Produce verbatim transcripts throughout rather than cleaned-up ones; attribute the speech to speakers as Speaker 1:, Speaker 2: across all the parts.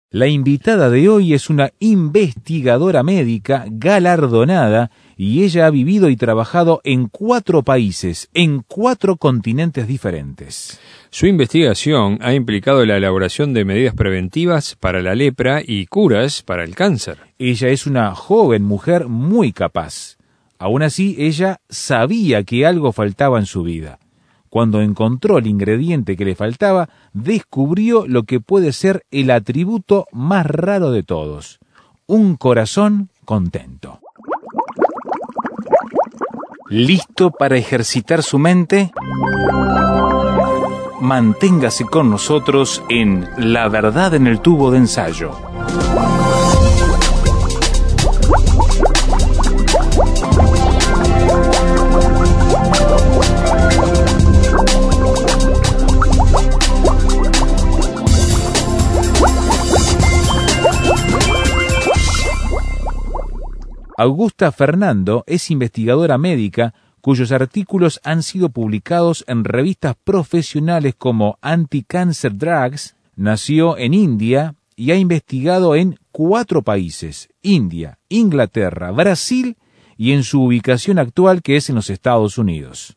Speaker 1: La invitada de hoy es una investigadora médica galardonada y ella ha vivido y trabajado en cuatro países, en cuatro continentes diferentes.
Speaker 2: Su investigación ha implicado la elaboración de medidas preventivas para la lepra y curas para el cáncer.
Speaker 1: Ella es una joven mujer muy capaz. Aún así, ella sabía que algo faltaba en su vida. Cuando encontró el ingrediente que le faltaba, descubrió lo que puede ser el atributo más raro de todos: un corazón contento. ¿Listo para ejercitar su mente? Manténgase con nosotros en La Verdad en el Tubo de Ensayo. Augusta Fernando es investigadora médica cuyos artículos han sido publicados en revistas profesionales como Anti-Cancer Drugs. Nació en India y ha investigado en cuatro países: India, Inglaterra, Brasil y en su ubicación actual, que es en los Estados Unidos.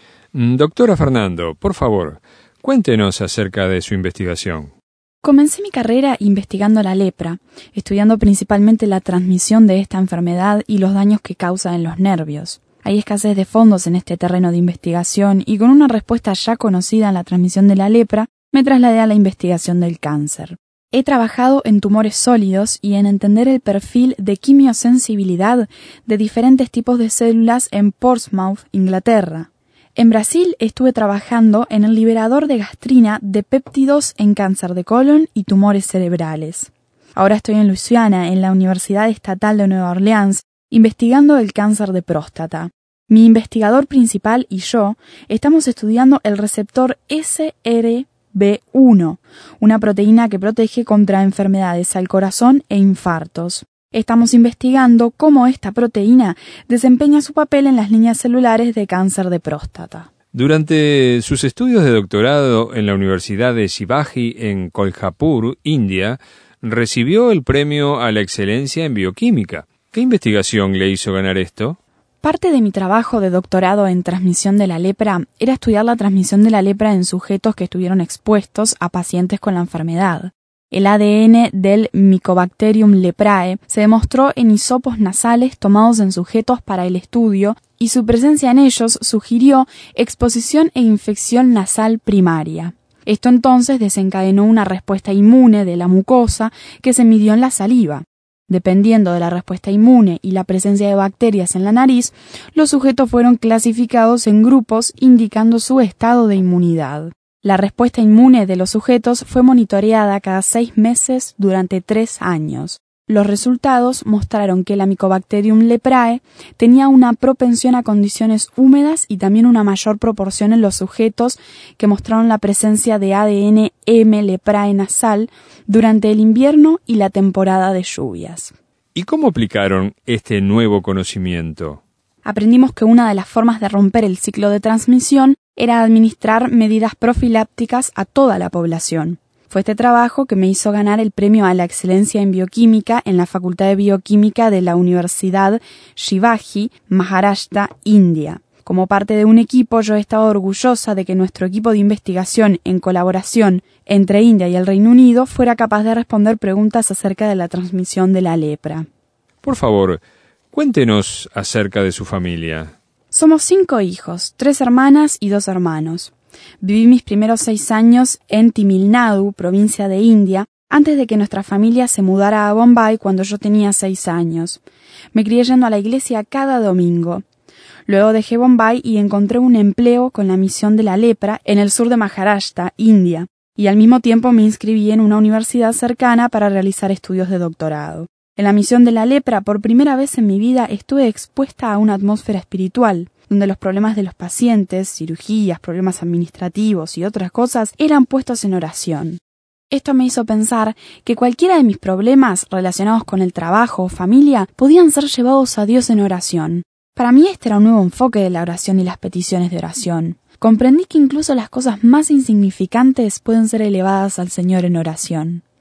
Speaker 2: Doctora Fernando, por favor, cuéntenos acerca de su investigación.
Speaker 3: Comencé mi carrera investigando la lepra, estudiando principalmente la transmisión de esta enfermedad y los daños que causa en los nervios. Hay escasez de fondos en este terreno de investigación y con una respuesta ya conocida en la transmisión de la lepra, me trasladé a la investigación del cáncer. He trabajado en tumores sólidos y en entender el perfil de quimiosensibilidad de diferentes tipos de células en Portsmouth, Inglaterra. En Brasil estuve trabajando en el liberador de gastrina de péptidos en cáncer de colon y tumores cerebrales. Ahora estoy en Luisiana, en la Universidad Estatal de Nueva Orleans, investigando el cáncer de próstata. Mi investigador principal y yo estamos estudiando el receptor S R B uno, una proteína que protege contra enfermedades al corazón e infartos. Estamos investigando cómo esta proteína desempeña su papel en las líneas celulares de cáncer de próstata.
Speaker 2: Durante sus estudios de doctorado en la Universidad de Shivaji en Kolhapur, India, recibió el premio a la excelencia en bioquímica. ¿Qué investigación le hizo ganar esto?
Speaker 3: Parte de mi trabajo de doctorado en transmisión de la lepra era estudiar la transmisión de la lepra en sujetos que estuvieron expuestos a pacientes con la enfermedad. El A D N del Mycobacterium leprae se demostró en hisopos nasales tomados en sujetos para el estudio y su presencia en ellos sugirió exposición e infección nasal primaria. Esto entonces desencadenó una respuesta inmune de la mucosa que se midió en la saliva. Dependiendo de la respuesta inmune y la presencia de bacterias en la nariz, los sujetos fueron clasificados en grupos indicando su estado de inmunidad. La respuesta inmune de los sujetos fue monitoreada cada seis meses durante tres años. Los resultados mostraron que la Mycobacterium leprae tenía una propensión a condiciones húmedas y también una mayor proporción en los sujetos que mostraron la presencia de A D N M leprae nasal durante el invierno y la temporada de lluvias.
Speaker 2: ¿Y cómo aplicaron este nuevo conocimiento?
Speaker 3: Aprendimos que una de las formas de romper el ciclo de transmisión era administrar medidas profilácticas a toda la población. Fue este trabajo que me hizo ganar el premio a la excelencia en bioquímica en la Facultad de Bioquímica de la Universidad Shivaji, Maharashtra, India. Como parte de un equipo, yo he estado orgullosa de que nuestro equipo de investigación en colaboración entre India y el Reino Unido fuera capaz de responder preguntas acerca de la transmisión de la lepra.
Speaker 2: Por favor, cuéntenos acerca de su familia.
Speaker 3: Somos cinco hijos, tres hermanas y dos hermanos. Viví mis primeros seis años en Tamil Nadu, provincia de India, antes de que nuestra familia se mudara a Bombay cuando yo tenía seis años. Me crié yendo a la iglesia cada domingo. Luego dejé Bombay y encontré un empleo con la misión de la lepra en el sur de Maharashtra, India, y al mismo tiempo me inscribí en una universidad cercana para realizar estudios de doctorado. En la misión de la lepra, por primera vez en mi vida, estuve expuesta a una atmósfera espiritual, donde los problemas de los pacientes, cirugías, problemas administrativos y otras cosas eran puestos en oración. Esto me hizo pensar que cualquiera de mis problemas relacionados con el trabajo o familia podían ser llevados a Dios en oración. Para mí este era un nuevo enfoque de la oración y las peticiones de oración. Comprendí que incluso las cosas más insignificantes pueden ser elevadas al Señor en oración.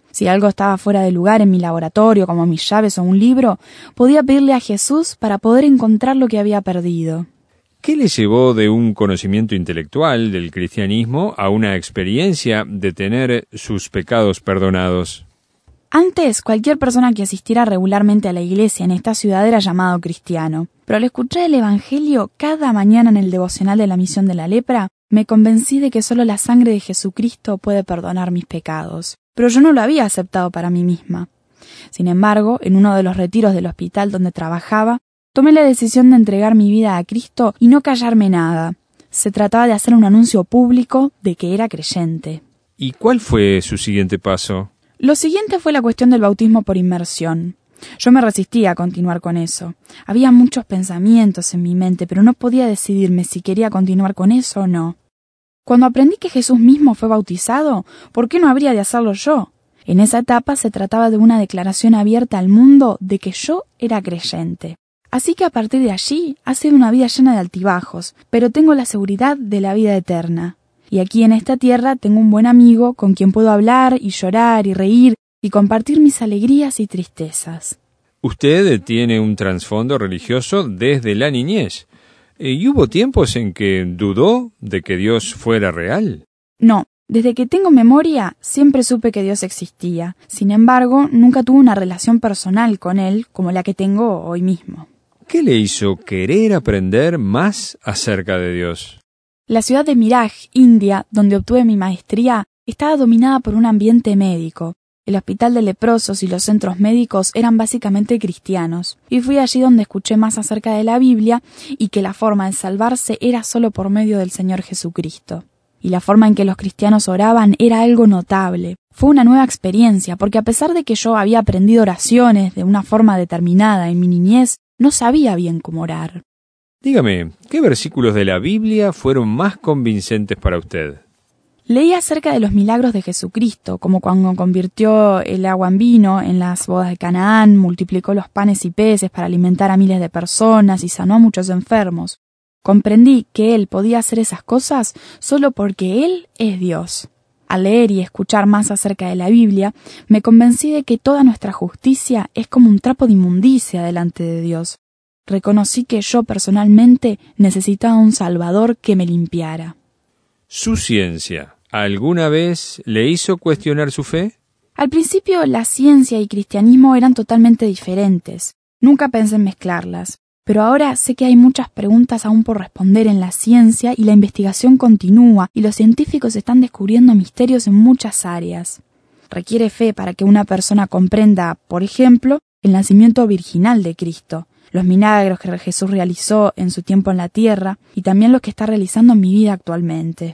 Speaker 3: Si algo estaba fuera de lugar en mi laboratorio, como mis llaves o un libro, podía pedirle a Jesús para poder encontrar lo que había perdido.
Speaker 2: ¿Qué le llevó de un conocimiento intelectual del cristianismo a una experiencia de tener sus pecados perdonados?
Speaker 3: Antes, cualquier persona que asistiera regularmente a la iglesia en esta ciudad era llamado cristiano. Pero al escuchar el Evangelio cada mañana en el devocional de la misión de la lepra, me convencí de que solo la sangre de Jesucristo puede perdonar mis pecados. Pero yo no lo había aceptado para mí misma. Sin embargo, en uno de los retiros del hospital donde trabajaba, tomé la decisión de entregar mi vida a Cristo y no callarme nada. Se trataba de hacer un anuncio público de que era creyente.
Speaker 2: ¿Y cuál fue su siguiente paso?
Speaker 3: Lo siguiente fue la cuestión del bautismo por inmersión. Yo me resistía a continuar con eso. Había muchos pensamientos en mi mente, pero no podía decidirme si quería continuar con eso o no. Cuando aprendí que Jesús mismo fue bautizado, ¿por qué no habría de hacerlo yo? En esa etapa se trataba de una declaración abierta al mundo de que yo era creyente. Así que a partir de allí ha sido una vida llena de altibajos, pero tengo la seguridad de la vida eterna. Y aquí en esta tierra tengo un buen amigo con quien puedo hablar y llorar y reír y compartir mis alegrías y tristezas.
Speaker 2: Usted tiene un trasfondo religioso desde la niñez. ¿Y hubo tiempos en que dudó de que Dios fuera real?
Speaker 3: No, desde que tengo memoria siempre supe que Dios existía. Sin embargo, nunca tuve una relación personal con Él como la que tengo hoy mismo.
Speaker 2: ¿Qué le hizo querer aprender más acerca de Dios?
Speaker 3: La ciudad de Miraj, India, donde obtuve mi maestría, estaba dominada por un ambiente médico. El hospital de leprosos y los centros médicos eran básicamente cristianos, y fui allí donde escuché más acerca de la Biblia y que la forma de salvarse era solo por medio del Señor Jesucristo. Y la forma en que los cristianos oraban era algo notable. Fue una nueva experiencia, porque a pesar de que yo había aprendido oraciones de una forma determinada en mi niñez, no sabía bien cómo orar.
Speaker 2: Dígame, ¿qué versículos de la Biblia fueron más convincentes para usted?
Speaker 3: Leí acerca de los milagros de Jesucristo, como cuando convirtió el agua en vino en las bodas de Canaán, multiplicó los panes y peces para alimentar a miles de personas y sanó a muchos enfermos. Comprendí que Él podía hacer esas cosas solo porque Él es Dios. Al leer y escuchar más acerca de la Biblia, me convencí de que toda nuestra justicia es como un trapo de inmundicia delante de Dios. Reconocí que yo personalmente necesitaba un Salvador que me limpiara.
Speaker 2: ¿Su ciencia alguna vez le hizo cuestionar su fe?
Speaker 3: Al principio, la ciencia y cristianismo eran totalmente diferentes. Nunca pensé en mezclarlas. Pero ahora sé que hay muchas preguntas aún por responder en la ciencia y la investigación continúa y los científicos están descubriendo misterios en muchas áreas. Requiere fe para que una persona comprenda, por ejemplo, el nacimiento virginal de Cristo, los milagros que Jesús realizó en su tiempo en la tierra y también los que está realizando en mi vida actualmente.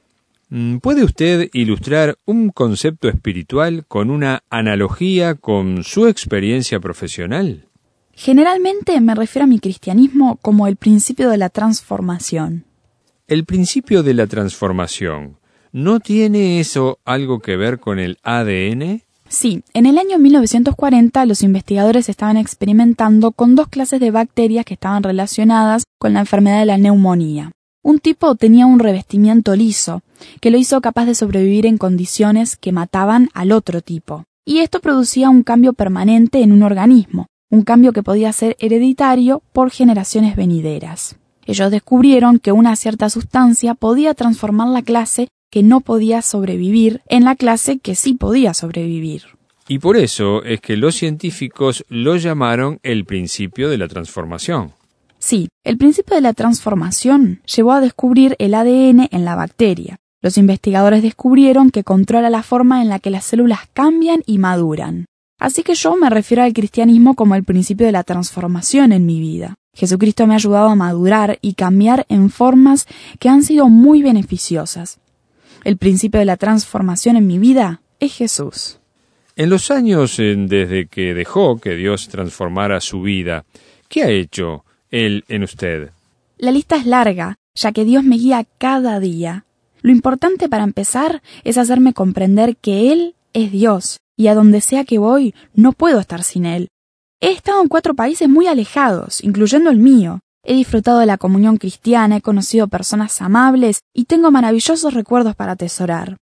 Speaker 2: ¿Puede usted ilustrar un concepto espiritual con una analogía con su experiencia profesional?
Speaker 3: Generalmente me refiero a mi cristianismo como el principio de la transformación.
Speaker 2: El principio de la transformación, ¿no tiene eso algo que ver con el A D N?
Speaker 3: Sí, en el año mil novecientos cuarenta los investigadores estaban experimentando con dos clases de bacterias que estaban relacionadas con la enfermedad de la neumonía. Un tipo tenía un revestimiento liso, que lo hizo capaz de sobrevivir en condiciones que mataban al otro tipo. Y esto producía un cambio permanente en un organismo, un cambio que podía ser hereditario por generaciones venideras. Ellos descubrieron que una cierta sustancia podía transformar la clase que no podía sobrevivir en la clase que sí podía sobrevivir.
Speaker 2: Y por eso es que los científicos lo llamaron el principio de la transformación.
Speaker 3: Sí, el principio de la transformación llevó a descubrir el A D N en la bacteria. Los investigadores descubrieron que controla la forma en la que las células cambian y maduran. Así que yo me refiero al cristianismo como el principio de la transformación en mi vida. Jesucristo me ha ayudado a madurar y cambiar en formas que han sido muy beneficiosas. El principio de la transformación en mi vida es Jesús.
Speaker 2: En los años eh, desde que dejó que Dios transformara su vida, ¿qué ha hecho Él en usted?
Speaker 3: La lista es larga, ya que Dios me guía cada día. Lo importante para empezar es hacerme comprender que Él es Dios, y a donde sea que voy, no puedo estar sin Él. He estado en cuatro países muy alejados, incluyendo el mío. He disfrutado de la comunión cristiana, he conocido personas amables y tengo maravillosos recuerdos para atesorar.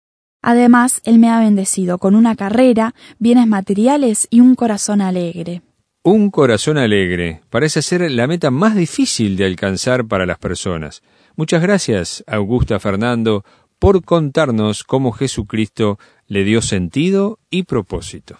Speaker 3: Además, Él me ha bendecido con una carrera, bienes materiales y un corazón alegre.
Speaker 2: Un corazón alegre parece ser la meta más difícil de alcanzar para las personas. Muchas gracias, Augusta Fernando, por contarnos cómo Jesucristo le dio sentido y propósito.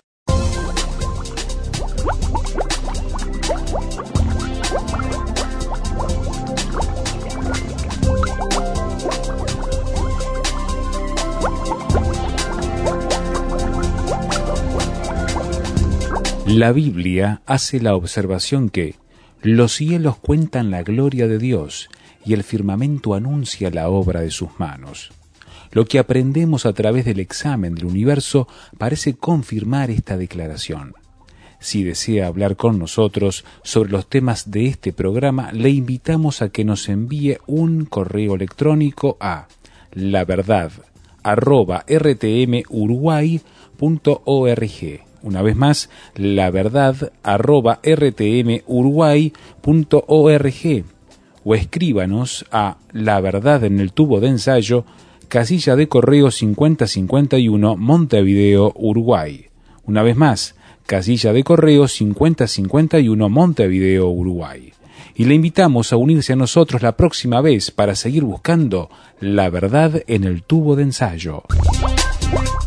Speaker 1: La Biblia hace la observación que los cielos cuentan la gloria de Dios y el firmamento anuncia la obra de sus manos. Lo que aprendemos a través del examen del universo parece confirmar esta declaración. Si desea hablar con nosotros sobre los temas de este programa, le invitamos a que nos envíe un correo electrónico a laverdad arroba r t m uruguay punto org. Una vez más, laverdad arroba r t m uruguay punto org, o escríbanos a La Verdad en el Tubo de Ensayo, casilla de correo cincuenta cincuenta y uno, Montevideo, Uruguay. Una vez más, casilla de correo cincuenta cincuenta y uno, Montevideo, Uruguay. Y le invitamos a unirse a nosotros la próxima vez para seguir buscando la verdad en el tubo de ensayo.